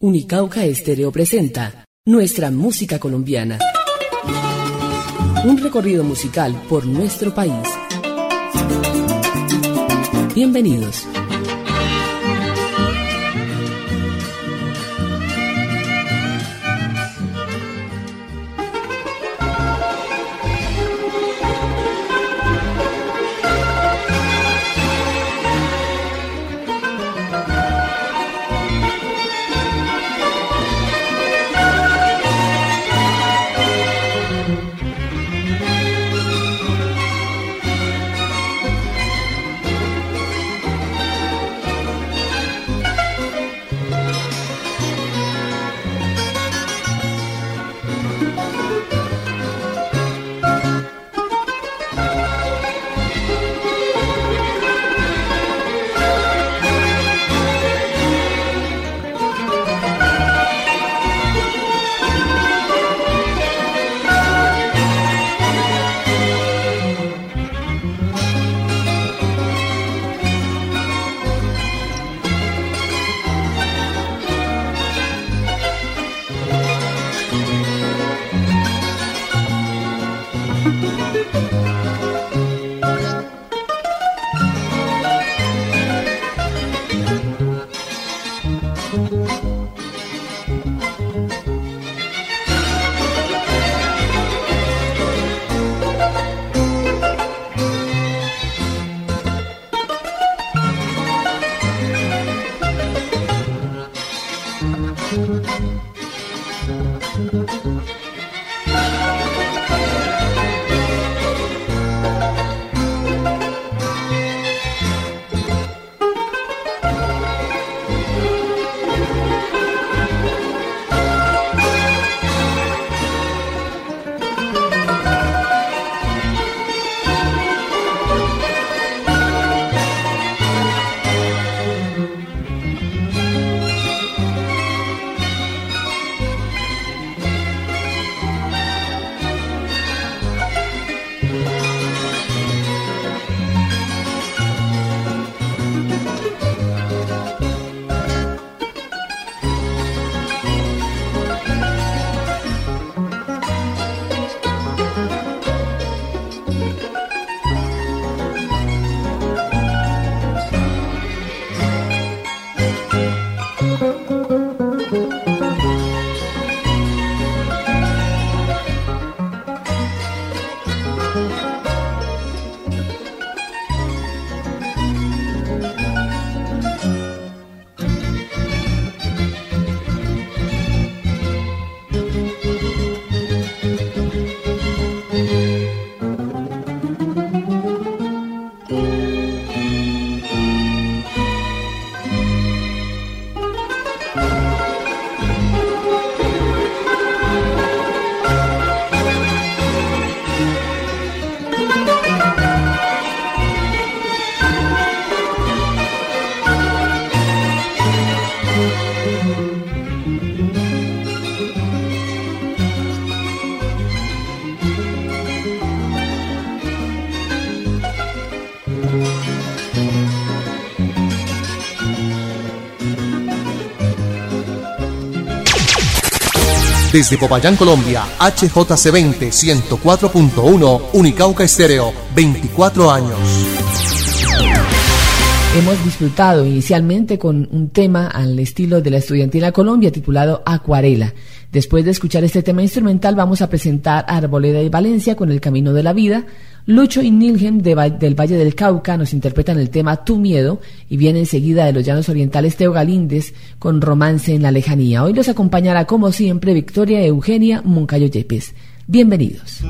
Unicauca Estéreo presenta Nuestra Música Colombiana. Un recorrido musical por nuestro país. Bienvenidos. Desde Popayán, Colombia, HJC20 104.1, Unicauca Estéreo, 24 años. Hemos disfrutado inicialmente con un tema al estilo de la Estudiantina Colombia titulado Acuarela. Después de escuchar este tema instrumental vamos a presentar a Arboleda y Valencia con El Camino de la Vida. Lucho y Nilgem del Valle del Cauca nos interpretan el tema Tu Miedo y viene enseguida de los Llanos Orientales Teo Galíndez con Romance en la Lejanía. Hoy los acompañará como siempre Victoria Eugenia Moncayo Yepes. Bienvenidos.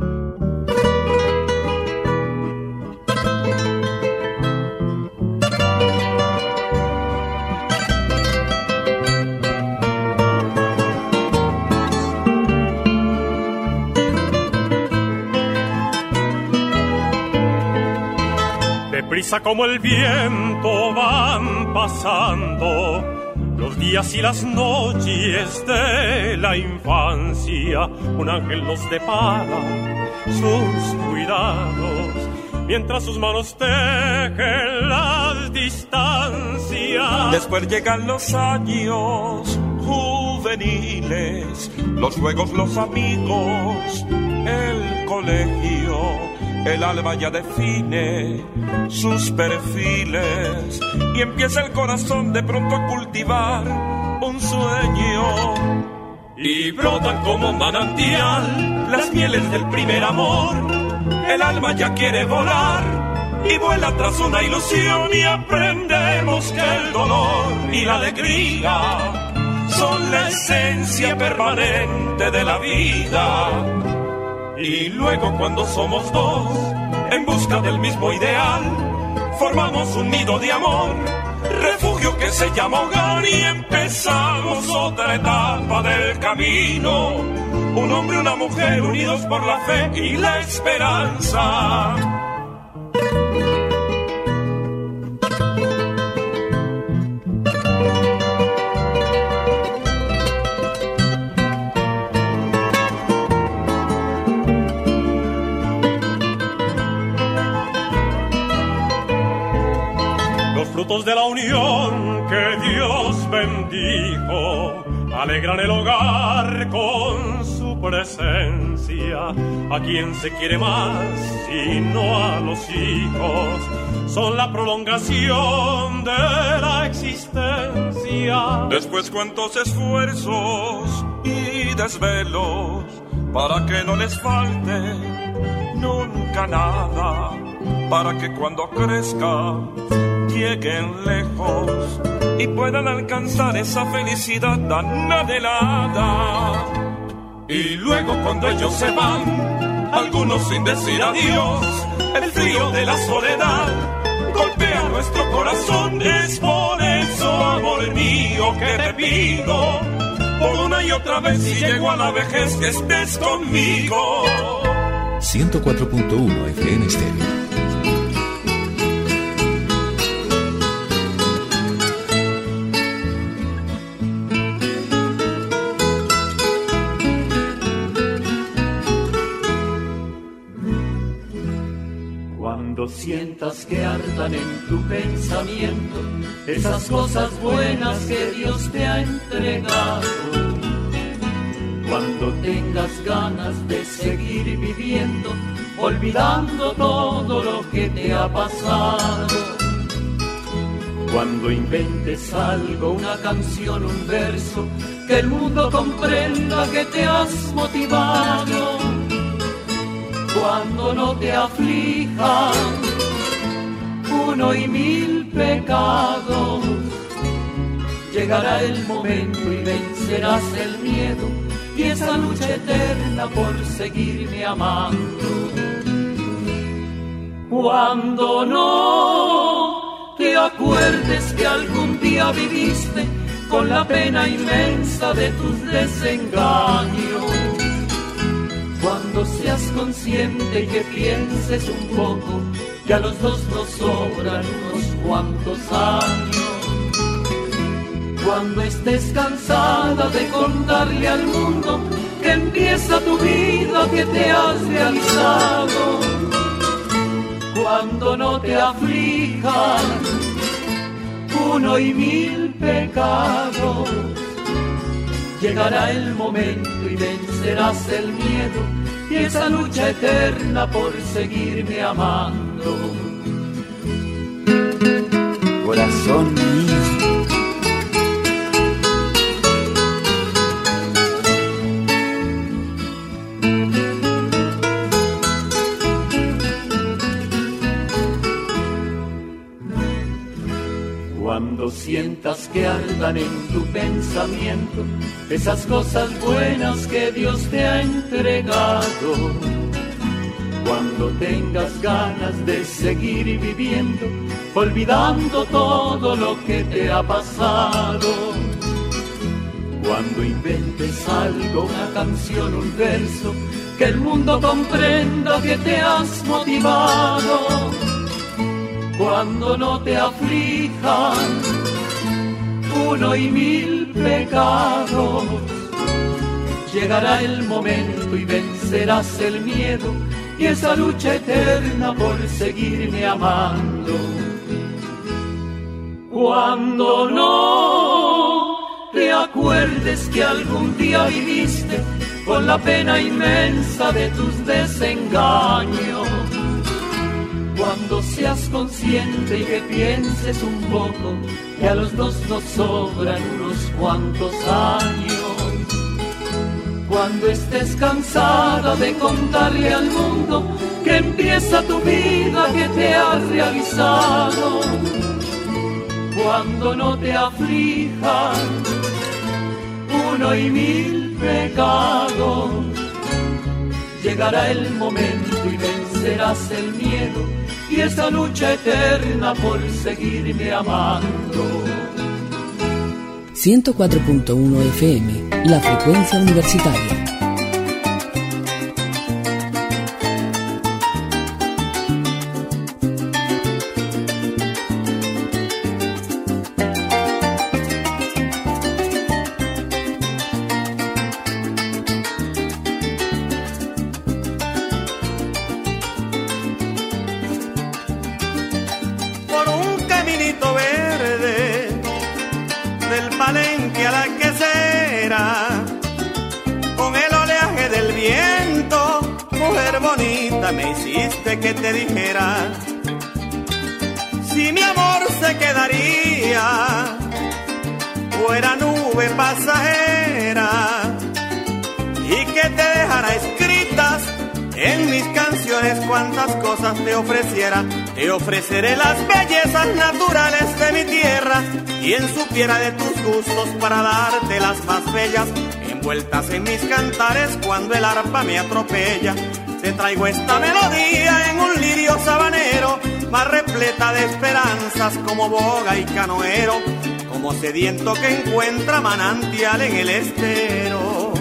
Deprisa como el viento van pasando los días y las noches de la infancia. Un ángel nos depara sus cuidados mientras sus manos tejen las distancias. Después llegan los años, juveniles, los juegos, los amigos, el colegio, el alba ya define sus perfiles y empieza el corazón de pronto a cultivar un sueño. Y brotan como manantial las mieles del primer amor, el alma ya quiere volar y vuela tras una ilusión y aprendemos que el dolor y la alegría son la esencia permanente de la vida. Y luego cuando somos dos, en busca del mismo ideal, formamos un nido de amor, refugio que se llama hogar y empezamos otra etapa del camino. Un hombre y una mujer unidos por la fe y la esperanza. Frutos de la unión que Dios bendijo alegran el hogar con su presencia. A quien se quiere más y no a los hijos, son la prolongación de la existencia. Después cuántos esfuerzos y desvelos para que no les falte nunca nada, para que cuando crezcan lleguen lejos y puedan alcanzar esa felicidad tan anhelada. Y luego cuando ellos se van, algunos sin decir adiós, el frío de la soledad golpea nuestro corazón. Es por eso, amor mío, que te pido por una y otra vez, si llego a la vejez, que estés conmigo. 104.1 FM Estéreo. Cuando sientas que ardan en tu pensamiento esas cosas buenas que Dios te ha entregado, cuando tengas ganas de seguir viviendo, olvidando todo lo que te ha pasado, cuando inventes algo, una canción, un verso, que el mundo comprenda que te has motivado, cuando no te aflijan 1 y 1000 pecados, llegará el momento y vencerás el miedo y esa lucha eterna por seguirme amando. Cuando no te acuerdes que algún día viviste con la pena inmensa de tus desengaños, cuando seas consciente y que pienses un poco que a los dos nos sobran unos cuantos años, cuando estés cansada de contarle al mundo que empieza tu vida, que te has realizado, cuando no te aflijan 1 y 1000 pecados, llegará el momento y vencerás el miedo y esa lucha eterna por seguirme amando. Corazón mío. Cuando sientas que ardan en tu pensamiento esas cosas buenas que Dios te ha entregado, cuando tengas ganas de seguir viviendo, olvidando todo lo que te ha pasado, cuando inventes algo, una canción, un verso, que el mundo comprenda que te has motivado, cuando no te aflijan 1 y 1000 pecados, llegará el momento y vencerás el miedo y esa lucha eterna por seguirme amando. Cuando no te te acuerdes que algún día viviste con la pena inmensa de tus desengaños. Cuando seas consciente y que pienses un poco que a los dos nos sobran unos cuantos años. Cuando estés cansada de contarle al mundo que empieza tu vida, que te has realizado. Cuando no te aflijan 1 y 1000 pecados, llegará el momento y vencerás el miedo y esa lucha eterna por seguirme amando. 104.1 FM, la frecuencia universitaria. Me hiciste que te dijera si mi amor se quedaría o era nube pasajera y que te dejara escritas en mis canciones cuantas cosas te ofreciera. Te ofreceré las bellezas naturales de mi tierra y en supiera de tus gustos para darte las más bellas envueltas en mis cantares cuando el arpa me atropella. Te traigo esta melodía en un lirio sabanero, más repleta de esperanzas como boga y canoero, como sediento que encuentra manantial en el estero.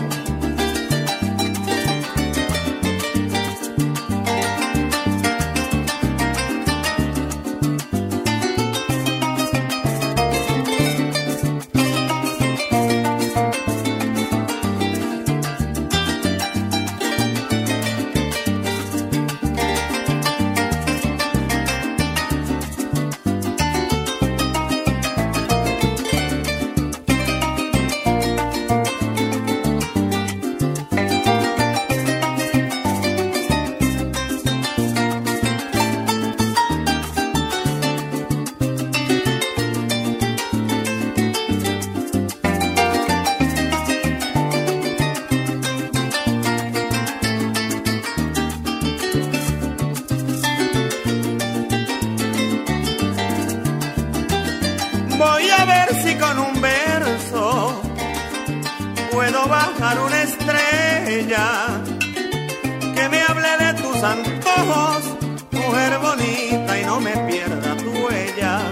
Voy a ver si con un verso puedo bajar una estrella que me hable de tus antojos, mujer bonita, y no me pierda tu huella.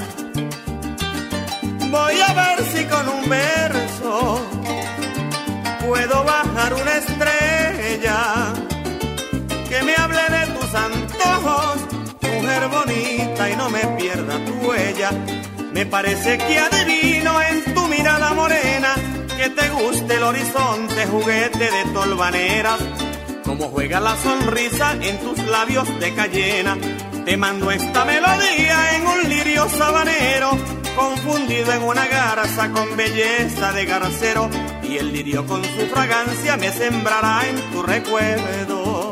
Voy a ver si con un verso puedo bajar una estrella que me hable de tus antojos, mujer bonita, y no me pierda tu huella. Me parece que adivino en tu mirada morena que te guste el horizonte, juguete de tolvaneras, como juega la sonrisa en tus labios de cayena. Te mando esta melodía en un lirio sabanero, confundido en una garza con belleza de garcero, y el lirio con su fragancia me sembrará en tu recuerdo.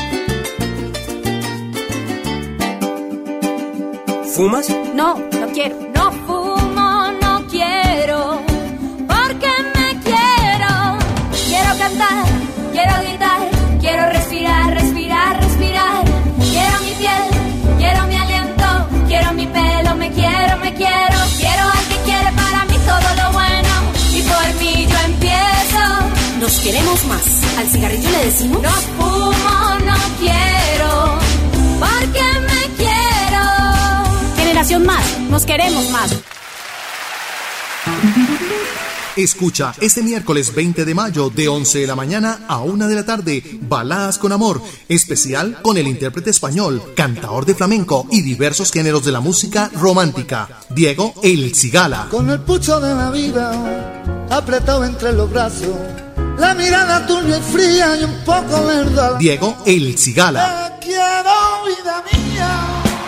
¿Fumas? No, no quiero. No fumo, no quiero, porque me quiero. Quiero cantar, quiero gritar, quiero respirar, respirar, respirar. Quiero mi piel, quiero mi aliento, quiero mi pelo, me quiero, me quiero. Quiero al que quiere para mí todo lo bueno, y por mí yo empiezo. Nos queremos más. Al cigarrillo le decimos: no fumo, no quiero, porque me quiero. Generación Más, nos queremos más. Escucha este miércoles 20 de mayo de 11 de la mañana a 1 de la tarde Baladas con Amor, especial con el intérprete español, cantador de flamenco y diversos géneros de la música romántica, Diego El Cigala. Con el pucho de la vida apretado entre los brazos, la mirada tuya es fría y un poco verdad. Diego El Cigala. Te quiero, vida mía,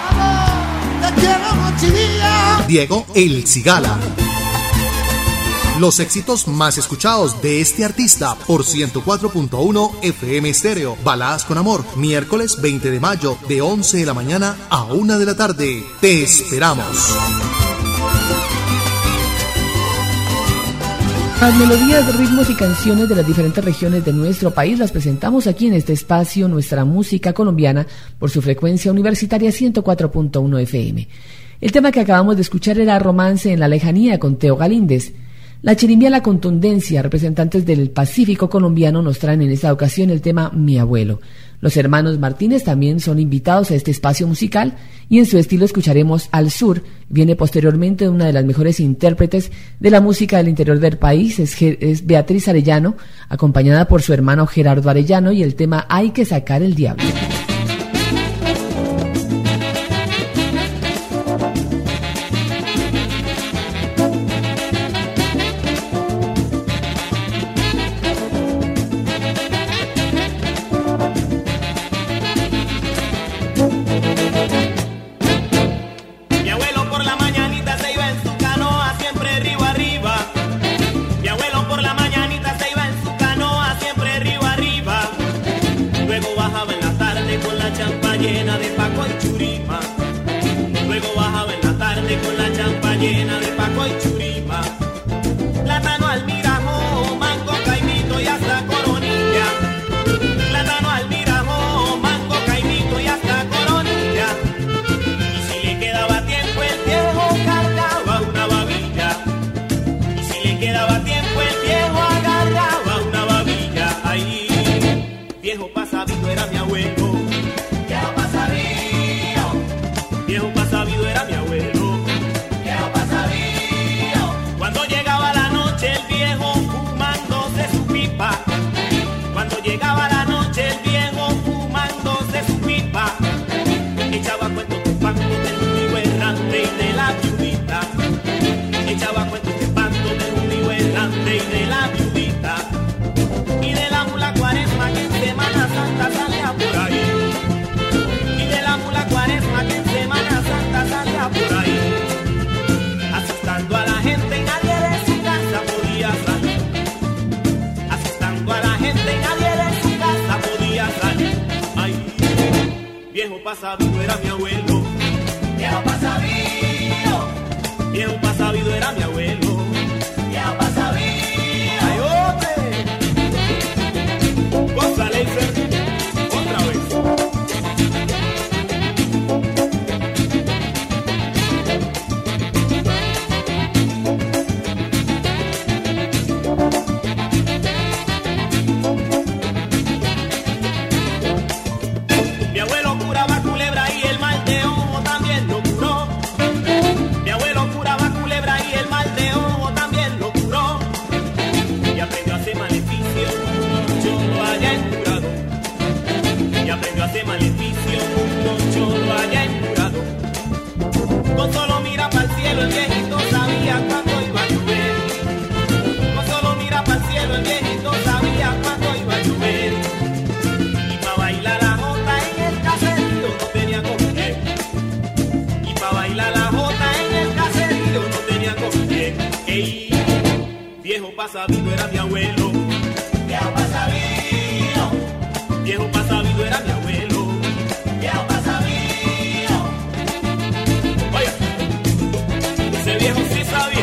amor, te quiero noche y día. Diego El Cigala. Los éxitos más escuchados de este artista por 104.1 FM Estéreo. Baladas con Amor, miércoles 20 de mayo, de 11 de la mañana a 1 de la tarde. Te esperamos. Las melodías, ritmos y canciones de las diferentes regiones de nuestro país las presentamos aquí en este espacio, Nuestra Música Colombiana, por su frecuencia universitaria 104.1 FM. El tema que acabamos de escuchar era Romance en la Lejanía con Teo Galíndez. La Chirimbía La Contundencia, representantes del Pacífico colombiano, nos traen en esta ocasión el tema Mi Abuelo. Los hermanos Martínez también son invitados a este espacio musical y en su estilo escucharemos Al Sur. Viene posteriormente una de las mejores intérpretes de la música del interior del país, es Beatriz Arellano, acompañada por su hermano Gerardo Arellano, y el tema Hay que sacar el diablo. Pasabido era mi abuelo, viejo pasabido, viejo pasabido era mi abuelo, viejo pasabido. Ay, hombre, gózale, otra vez. Mi abuelo curaba culebra y el mal de ojo también lo curó. Mi abuelo curaba culebra y el mal de ojo también lo curó. Y aprendió a hacer maleficio, un cholo allá en Curado. Y aprendió a hacer maleficio, un cholo allá en Curado. Con solo mira para el cielo el viejito sabía cuándo iba a llover. Con solo mira para el cielo el viejito sabía cuándo iba a llover. Y para bailar la jota en el caserío no tenía con qué. Y para bailar la jota en el caserío no tenía con qué. Ey, viejo pasabido era mi abuelo. Viejo pasabido. Viejo pasabido era mi abuelo. Viejo pasabido. Oye, ese viejo sí sabía.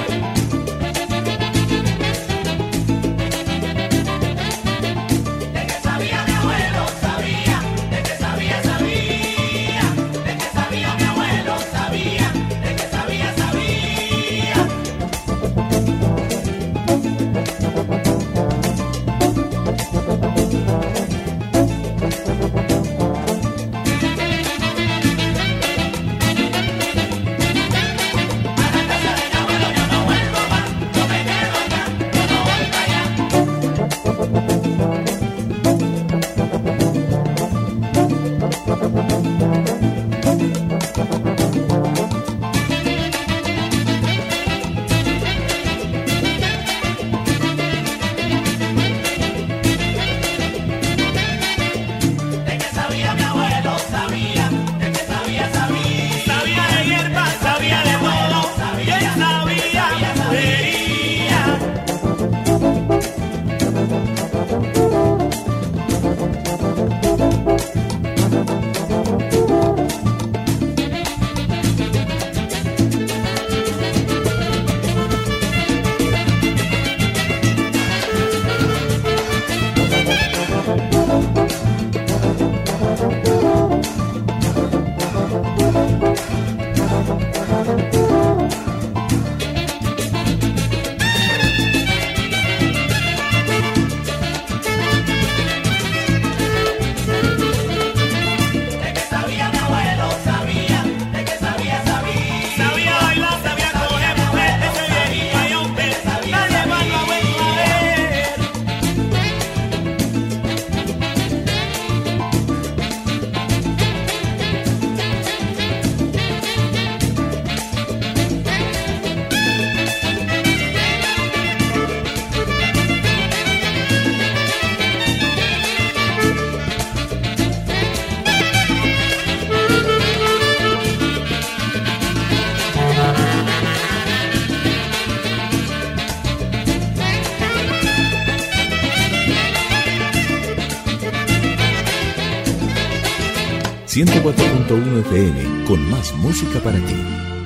104.1 FM, con más música para ti.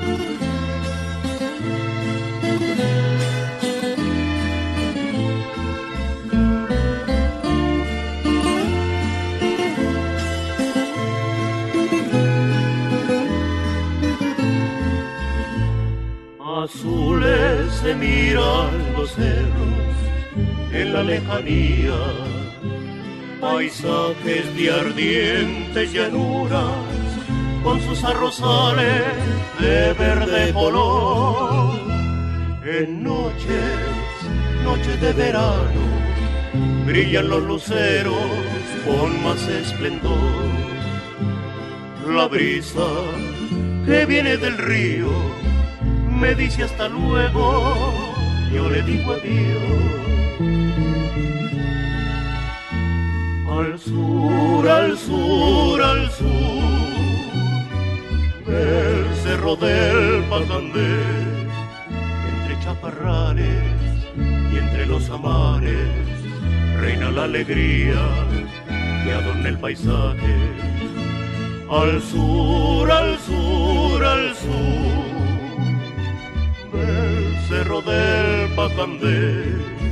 Azules se miran los cerros en la lejanía, paisajes de ardientes llanuras con sus arrozales de verde color. En noches de verano, brillan los luceros con más esplendor. La brisa que viene del río me dice hasta luego, yo le digo adiós. Al sur, al sur, al sur, el cerro del Pacandé, entre chaparrales y entre los amares, reina la alegría que adorna el paisaje. Al sur, al sur, al sur, el cerro del Pacandé,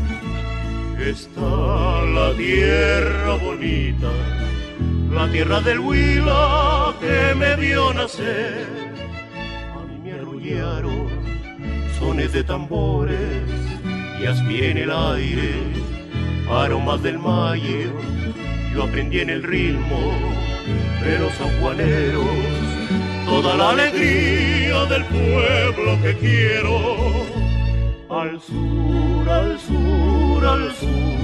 está la tierra bonita, la tierra del Huila que me vio nacer. A mí me arrullaron sones de tambores y aspiré en el aire aromas del mayo. Yo aprendí en el ritmo de los sanjuaneros toda la alegría del pueblo que quiero. Al sur, al sur, al sur,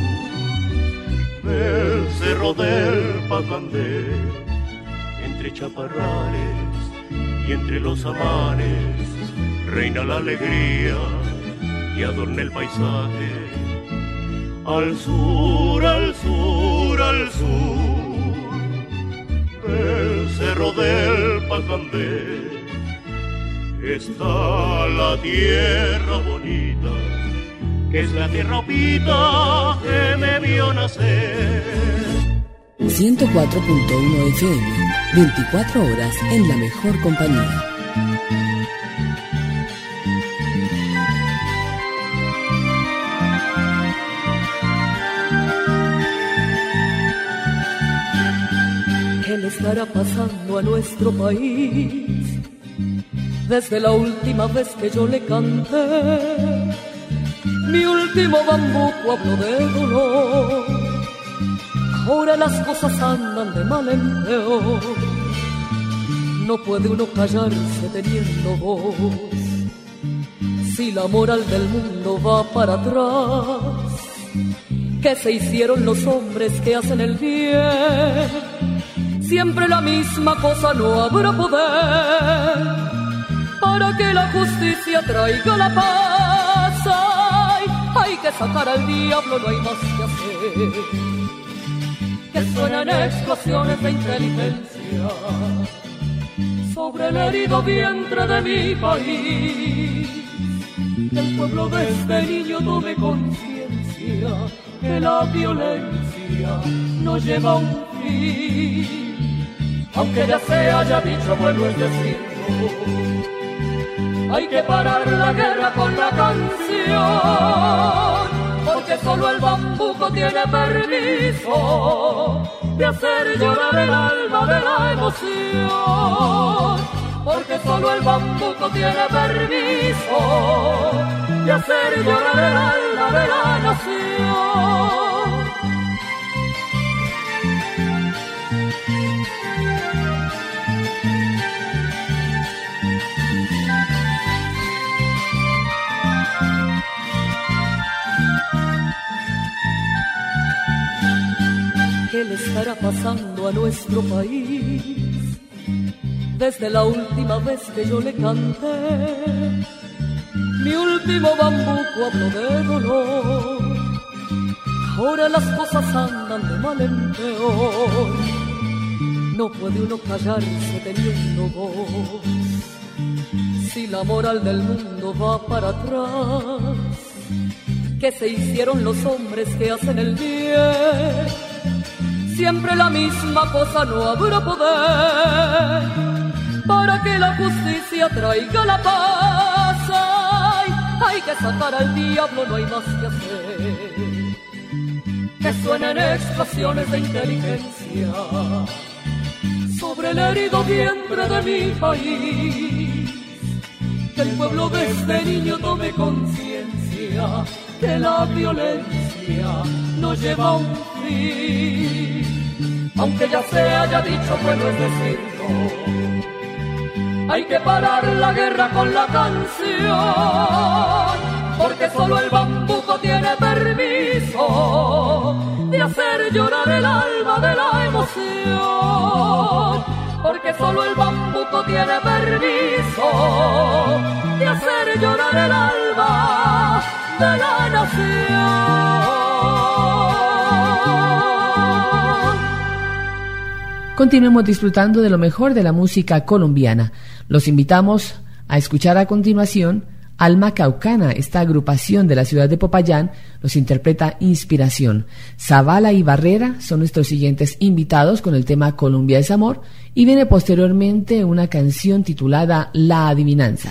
el cerro del Pacandé, entre chaparrales y entre los amares, reina la alegría y adorna el paisaje. Al sur, al sur, al sur, el cerro del Pacandé, está la tierra bonita, que es la tierra opita que me vio nacer. 104.1 FM, 24 horas en la mejor compañía. ¿Qué le estará pasando a nuestro país? Desde la última vez que yo le canté, mi último bambuco habló de dolor. Ahora las cosas andan de mal en peor. No puede uno callarse teniendo voz. Si la moral del mundo va para atrás, ¿qué se hicieron los hombres que hacen el bien? Siempre la misma cosa, no habrá poder para que la justicia traiga la paz. Ay, hay que sacar al diablo, no hay más que hacer. Que suenen explosiones de inteligencia sobre el herido vientre de mi país. Que el pueblo desde niño tome conciencia que la violencia no lleva a un fin. Aunque ya se haya dicho, bueno es decirlo, hay que parar la guerra con la canción, porque solo el bambuco tiene permiso de hacer llorar el alma de la emoción, porque solo el bambuco tiene permiso de hacer llorar el alma de la nación. ¿Qué le estará pasando a nuestro país? Desde la última vez que yo le canté, mi último bambuco habló de dolor. Ahora las cosas andan de mal en peor. No puede uno callarse teniendo voz. Si la moral del mundo va para atrás, ¿qué se hicieron los hombres que hacen el bien? siempre la misma cosa, no habrá poder para que la justicia traiga la paz. Hay que sacar al diablo, no hay más que hacer. Que suenen explosiones de inteligencia sobre el herido vientre de mi país. Que el pueblo desde niño tome conciencia que la violencia no lleva a un fin. Aunque ya se haya dicho, bueno es decirlo, hay que parar la guerra con la canción, porque solo el bambuco tiene permiso de hacer llorar el alma de la emoción, porque solo el bambuco tiene permiso de hacer llorar el alma de la nación. Continuemos disfrutando de lo mejor de la música colombiana. Los invitamos a escuchar a continuación Alma Caucana. Esta agrupación de la ciudad de Popayán los interpreta Inspiración. Zavala y Barrera son nuestros siguientes invitados con el tema Colombia es Amor, y viene posteriormente una canción titulada La Adivinanza.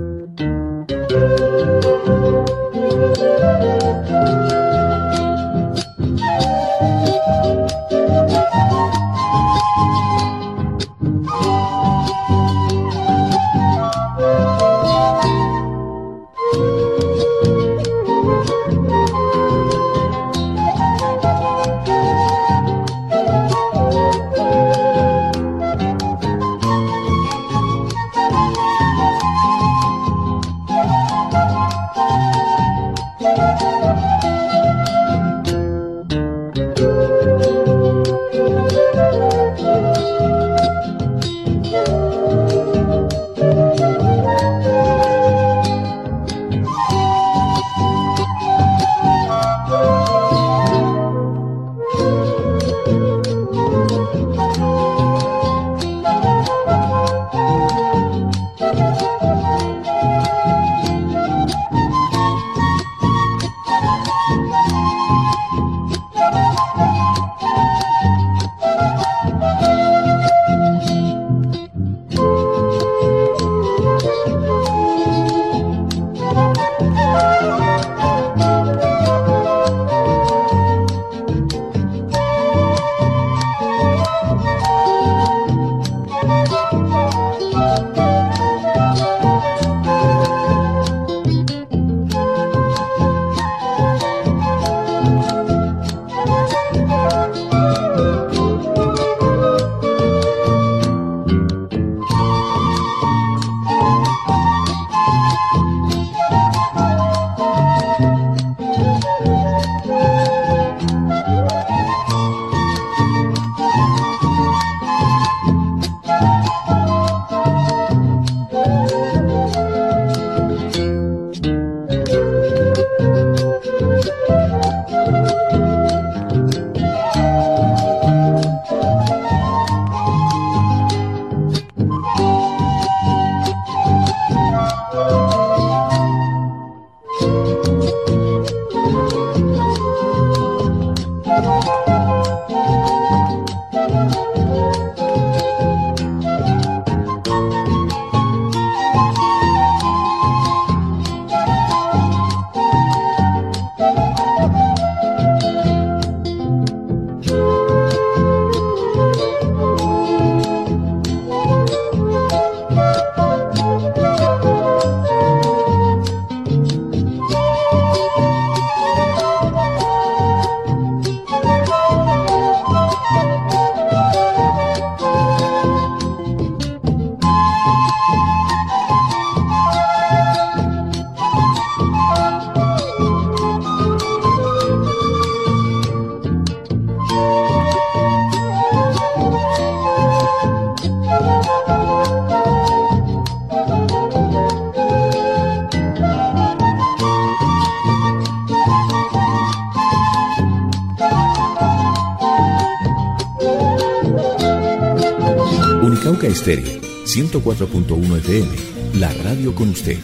Cauca Estéreo, 104.1 FM, la radio con usted.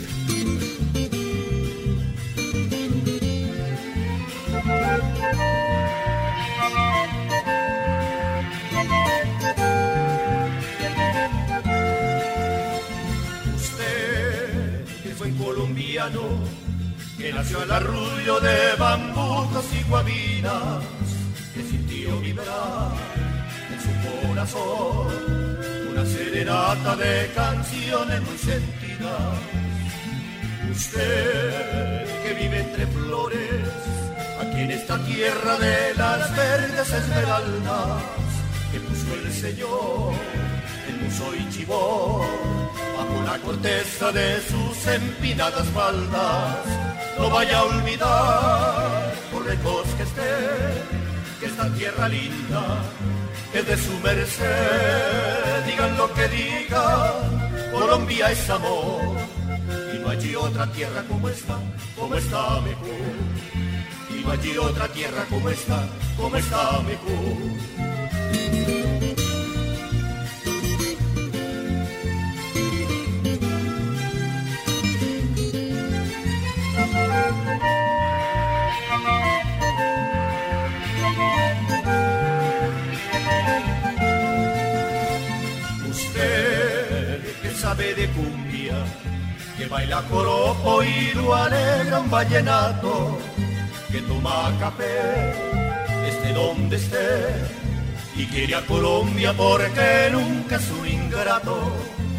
colombiano que nació al arrullo de bambucos y guabinas, que sintió vibrar en su corazón una serenata de canciones muy sentidas. Usted que vive entre flores, aquí en esta tierra de las verdes esmeraldas, que puso el Señor en Muso y Chibor, bajo la corteza de sus empinadas faldas, no vaya a olvidar, por lejos que esté, que esta tierra linda es de su merced. Digan lo que digan, Colombia es amor, y no hay otra tierra como esta mejor. Y no hay otra tierra como esta mejor. Sabe de cumbia, que baila joropo y lo alegra un vallenato, que toma café, esté donde esté, y quiere a Colombia porque nunca es un ingrato.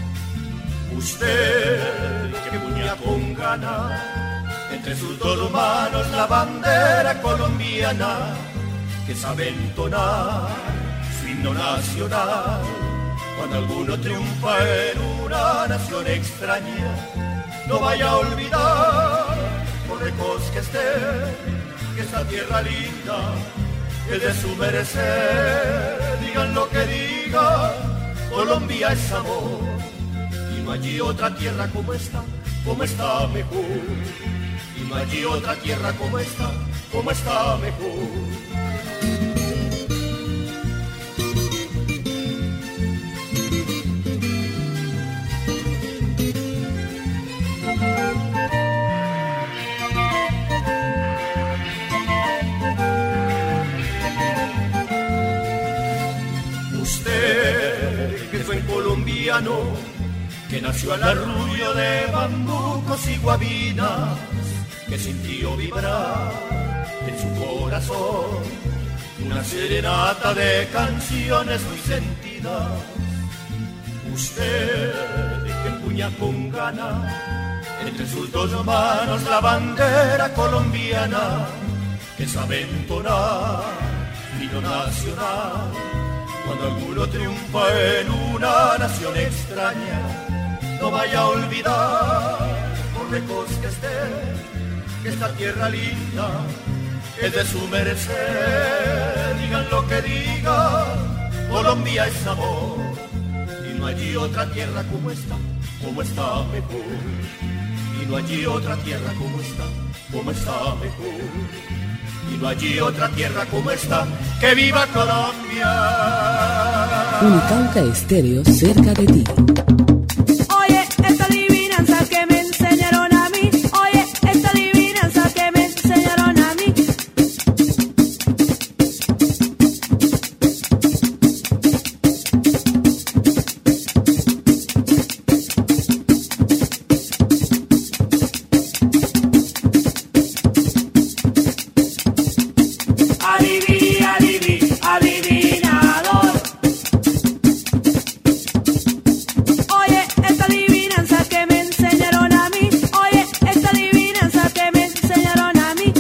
Usted que puña con gana, entre sus dos manos la bandera colombiana, que sabe entonar su himno nacional, cuando alguno triunfa en una nación extraña, no vaya a olvidar, por lejos que esté, que esta tierra linda es de su merced. Digan lo que digan, Colombia es amor, y no hay otra tierra como esta mejor. Y no hay otra tierra como esta mejor. Colombiano que nació al arrullo de bambucos y guabinas, que sintió vibrar en su corazón una serenata de canciones muy sentidas. Usted que empuña con gana entre sus dos manos la bandera colombiana, que sabe entonar himno nacional, cuando alguno triunfa en una nación extraña, no vaya a olvidar, por lejos que esté, que esta tierra linda es de su merced. Digan lo que digan, Colombia es amor, y no hay otra tierra como esta mejor. Y no hay otra tierra como esta mejor. Y no hay otra tierra como esta. ¡Que viva Colombia! Unicauca Estéreo, cerca de ti. Oye, esta adivinanza que me enseñaron a mí. Oye, esta adivinanza que me enseñaron a mí. Adivinador. Oye, esta adivinanza que me enseñaron a mí. Oye, esta adivinanza que me enseñaron a mí.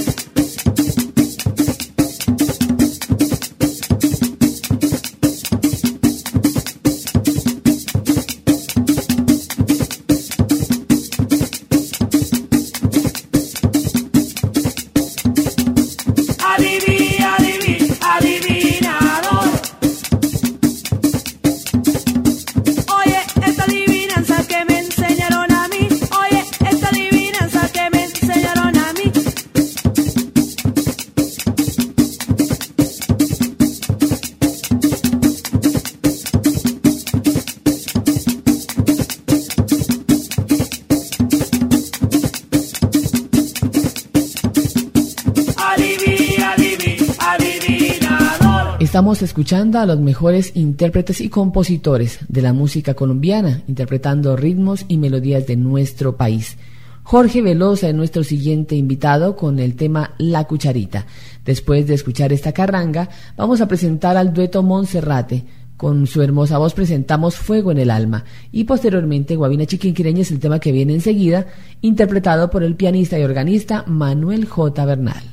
Adivinador. Oye, esta adivinanza que me enseñaron a mí. Oye, esta adivinanza que me enseñaron a mí. Adivinador. Estamos escuchando a los mejores intérpretes y compositores de la música colombiana, interpretando ritmos y melodías de nuestro país. Jorge Velosa es nuestro siguiente invitado con el tema La Cucharita. Después de escuchar esta carranga, vamos a presentar al dueto Monserrate. Con su hermosa voz presentamos Fuego en el Alma y posteriormente Guabina Chiquinquireña es el tema que viene enseguida, interpretado por el pianista y organista Manuel J. Bernal.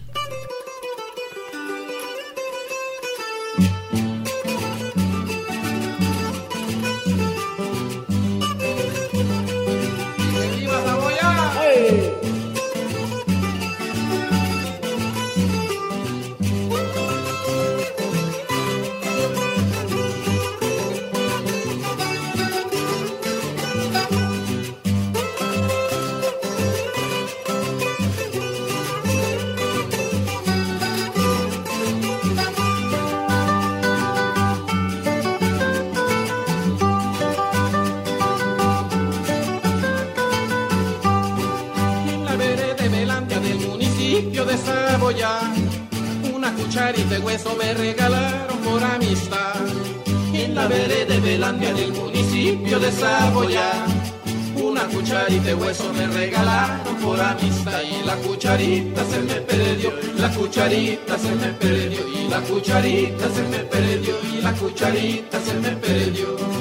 De Saboya, una cucharita de hueso me regalaron por amistad. En la vereda de Belandia del municipio de Saboya, una cucharita de hueso me regalaron por amistad. Y la cucharita se me perdió, la cucharita se me perdió, y la cucharita se me perdió, y la cucharita se me perdió.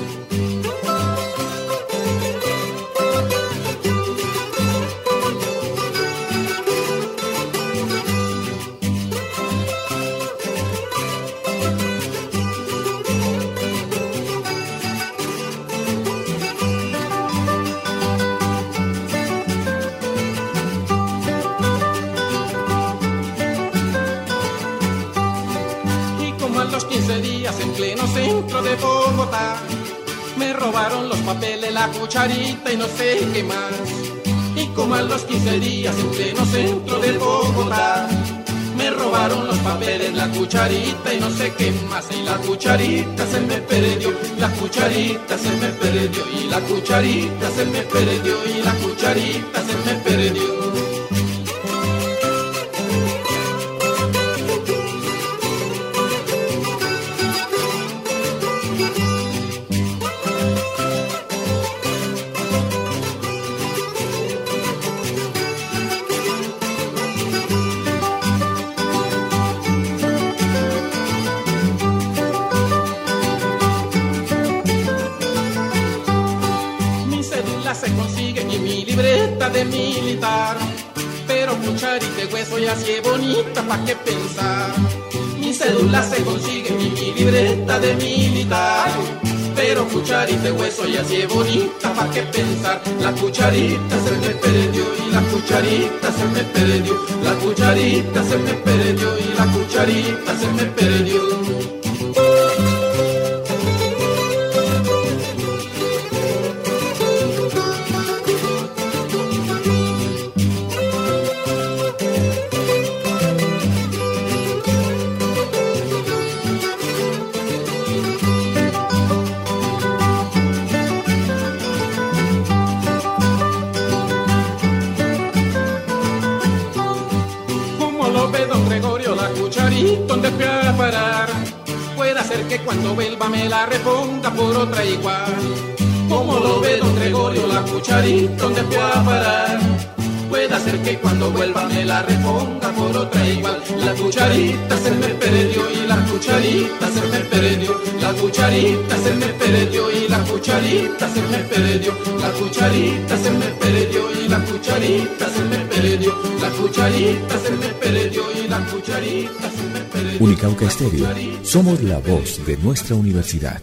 En pleno centro de Bogotá me robaron los papeles, la cucharita y no sé qué más. Y como a los 15 días en pleno centro de Bogotá me robaron los papeles, la cucharita y no sé qué más. Y la cucharita se me perdió, la cucharita se me perdió, y la cucharita se me perdió, y la cucharita se me perdió. Se consigue y mi libreta de militar, pero cucharita de hueso ya así es bonita, ¿pa' qué pensar? Mi cédula se consigue y mi libreta de militar, pero cucharita de hueso ya así es bonita, ¿pa' qué pensar? La cucharita se me perdió y la cucharita se me perdió, la cucharita se me perdió y la cucharita se me perdió. ¿Dónde fui a parar? Puede ser que cuando vuelva me la reponga por otra igual. ¿Cómo lo ve don Gregorio? La cucharita, ¿dónde fui a parar? Puede ser que cuando vuelva me la reponga por otra igual. La cucharita se me perdió y la cucharita se me perdió, la cucharita se me perdió y la cucharita se me perdió, la cucharita se me perdió y la cucharita se me perdió, la cucharita se me perdió y la cucharita se me perdió. Unicauca Estéreo, somos la voz de nuestra universidad.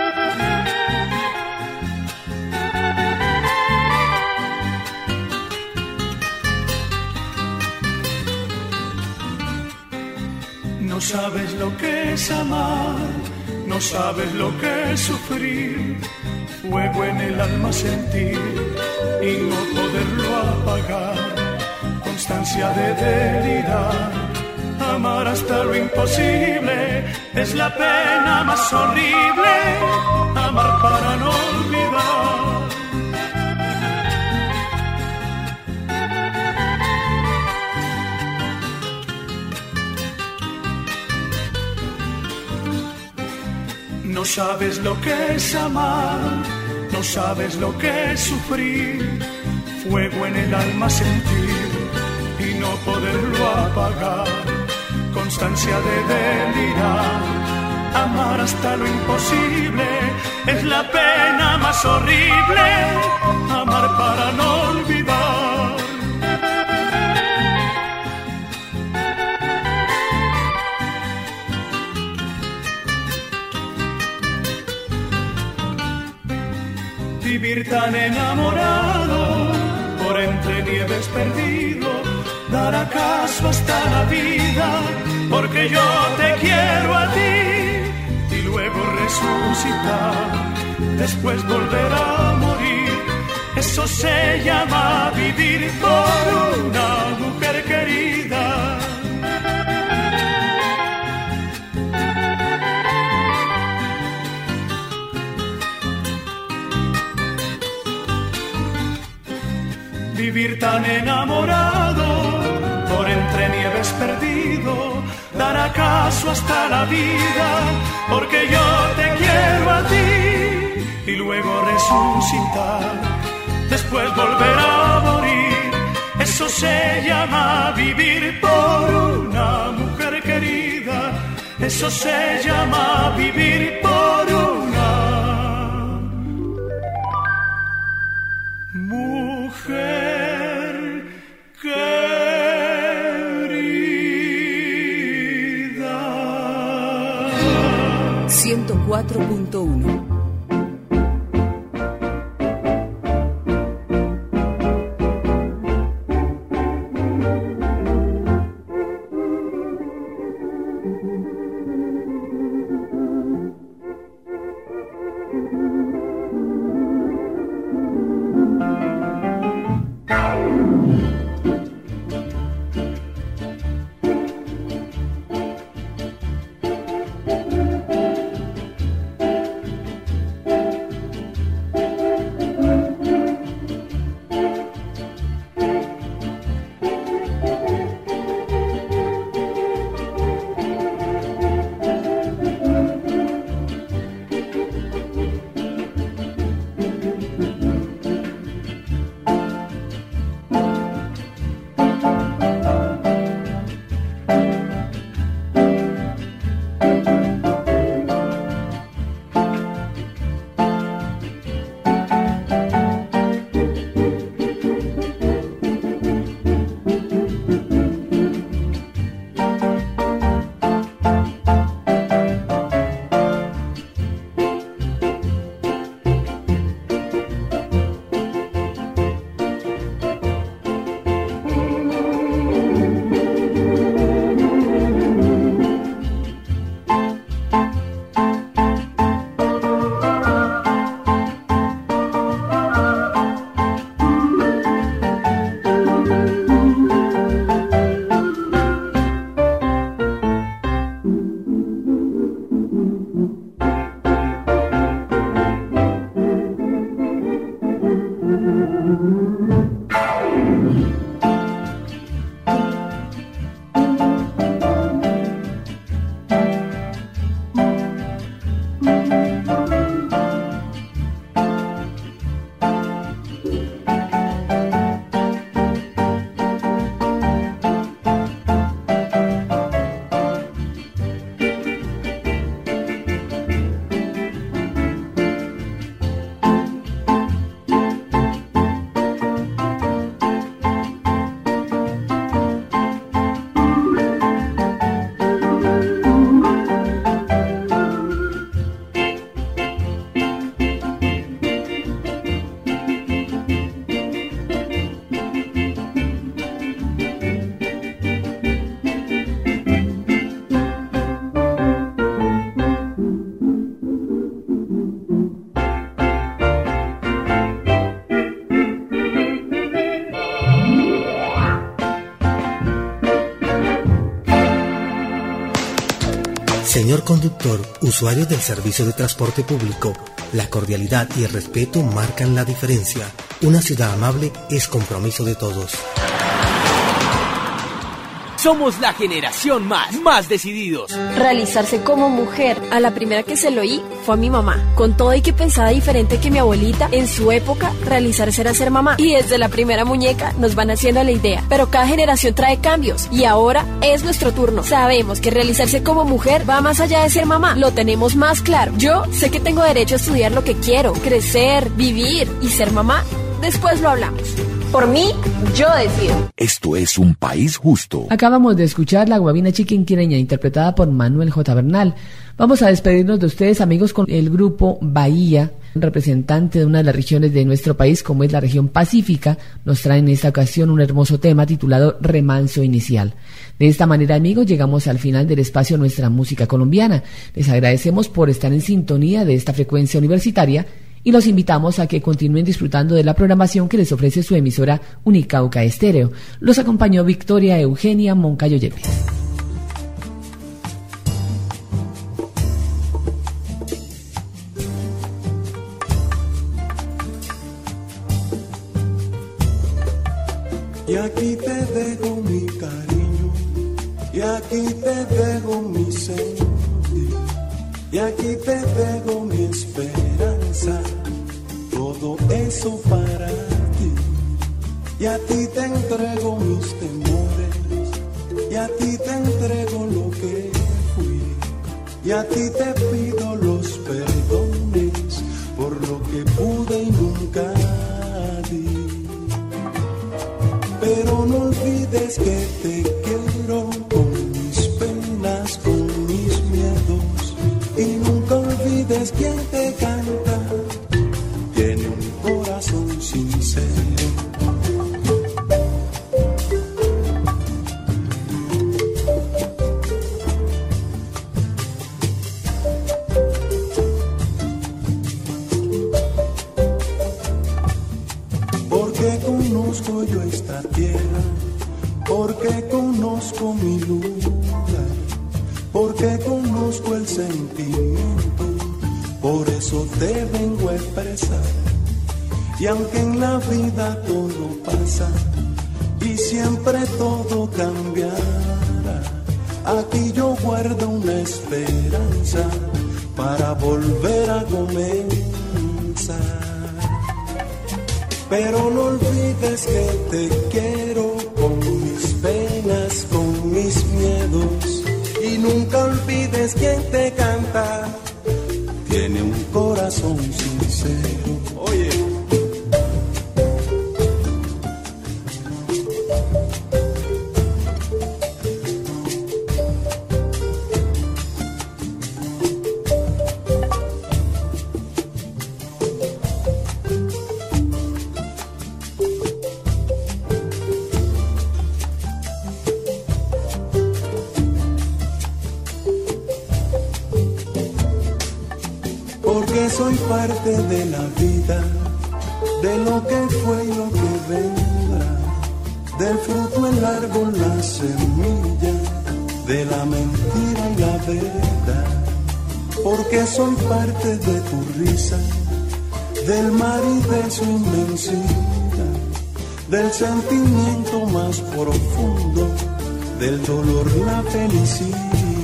No sabes lo que es amar, no sabes lo que es sufrir, fuego en el alma sentir y no poderlo apagar, constancia de delirar, amar hasta lo imposible, es la pena más horrible, amar para no olvidar. No sabes lo que es amar, no sabes lo que es sufrir, fuego en el alma sentir y no poderlo apagar, constancia de delirar, amar hasta lo imposible, es la pena más horrible, amar para no olvidar. Vivir tan enamorado, por entre nieves perdido, dar acaso hasta la vida, porque yo te quiero a ti, y luego resucitar, después volver a morir, eso se llama vivir por una mujer querida. Vivir tan enamorado, por entre nieves perdido, dar acaso hasta la vida, porque yo te quiero a ti, y luego resucitar, después volver a morir, eso se llama vivir por una mujer querida, eso se llama vivir por una mujer. 104.1 Señor conductor, usuarios del servicio de transporte público, la cordialidad y el respeto marcan la diferencia. Una ciudad amable es compromiso de todos. Somos la generación más decididos. Realizarse como mujer. A la primera que se lo oí fue a mi mamá. Con todo y que pensaba diferente que mi abuelita, en su época, realizarse era ser mamá. Y desde la primera muñeca nos van haciendo la idea. Pero cada generación trae cambios. Y ahora es nuestro turno. Sabemos que realizarse como mujer va más allá de ser mamá. Lo tenemos más claro. Yo sé que tengo derecho a estudiar lo que quiero, crecer, vivir y ser mamá. Después lo hablamos. Por mí, yo decido. Esto es Un País Justo. Acabamos de escuchar La Guabina Chiquinquereña, interpretada por Manuel J. Bernal. Vamos a despedirnos de ustedes, amigos, con el grupo Bahía, un representante de una de las regiones de nuestro país, como es la región pacífica. Nos trae en esta ocasión un hermoso tema titulado Remanso Inicial. De esta manera, amigos, llegamos al final del espacio Nuestra Música Colombiana. Les agradecemos por estar en sintonía de esta frecuencia universitaria y los invitamos a que continúen disfrutando de la programación que les ofrece su emisora Unicauca Estéreo. Los acompañó Victoria Eugenia Moncayo Yepes. Y aquí te dejo mi cariño, y aquí te dejo mi sentir, y aquí te dejo mi esperanza, todo eso para ti. Y a ti te entrego mis temores, y a ti te entrego lo que fui, y a ti te pido los perdones por lo que pude y nunca di. Pero no olvides que te quiero con mis penas, con mis miedos, y nunca olvides quién te canta, tiene un corazón sincero. Porque conozco yo esta tierra, porque conozco mi lugar, porque conozco el sentimiento, por eso te vengo a expresar. Y aunque en la vida todo pasa y siempre todo cambiará, aquí yo guardo una esperanza para volver a comenzar. Pero no olvides que te quiero con mis penas, con mis miedos, y nunca olvides quién te canta, tiene un corazón sincero. Oye. Porque soy parte de la vida, de lo que fue y lo que vendrá, del fruto, el árbol, la semilla, de la mentira y la verdad. Porque soy parte de tu risa, del mar y de su inmensidad, del sentimiento más profundo, del dolor, la felicidad.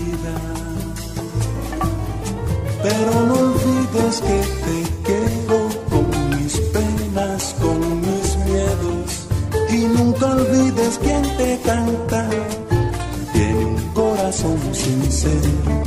Pero no olvides que te quiero con mis penas, con mis miedos, y nunca olvides quién te canta, tiene un corazón sincero.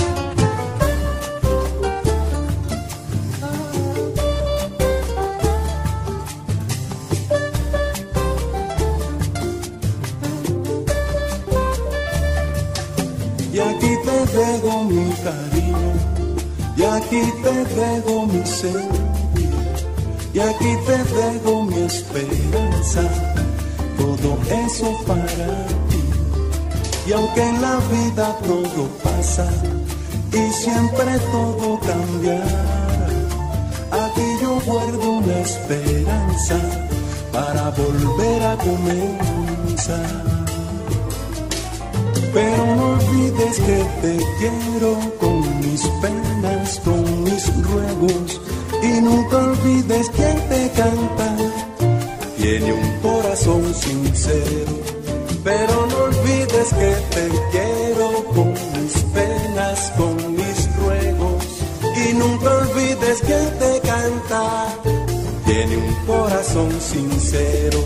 Y aquí te dejo mi cariño, y aquí te dejo mi sentir, y aquí te dejo mi esperanza, todo eso para ti. Y aunque en la vida todo pasa y siempre todo cambiará, aquí yo guardo una esperanza para volver a comenzar. Pero no olvides que te quiero con mis penas, con mis ruegos, y nunca olvides quién te canta, tiene un corazón sincero. Pero no olvides olvides que te quiero con mis penas, con mis ruegos. Y nunca olvides que te canta tiene un corazón sincero.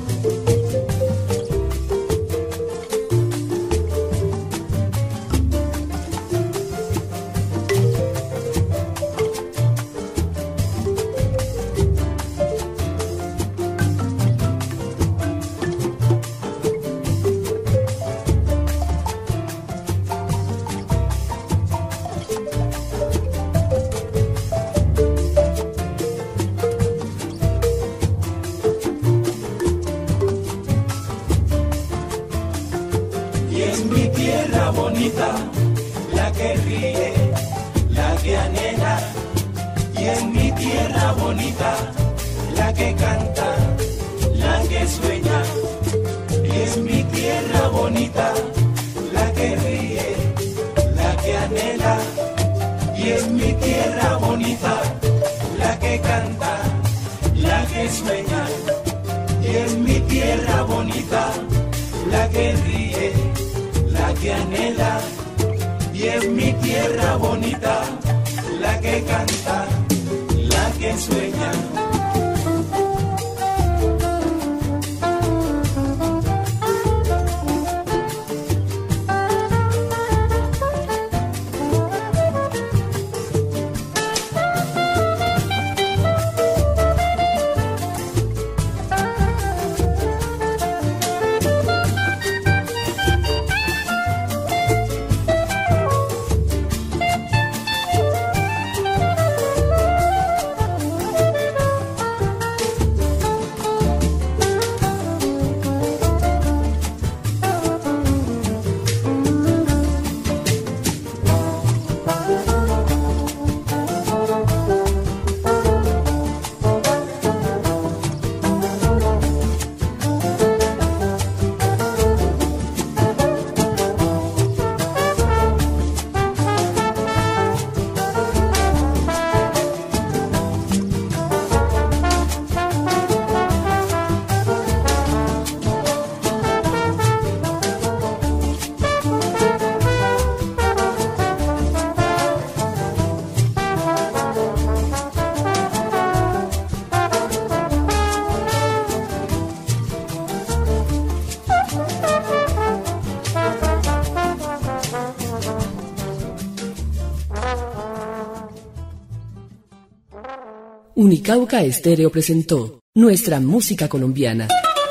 Unicauca Estéreo presentó Nuestra Música Colombiana.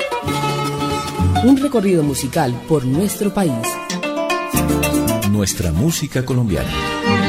Un recorrido musical por nuestro país. Nuestra Música Colombiana.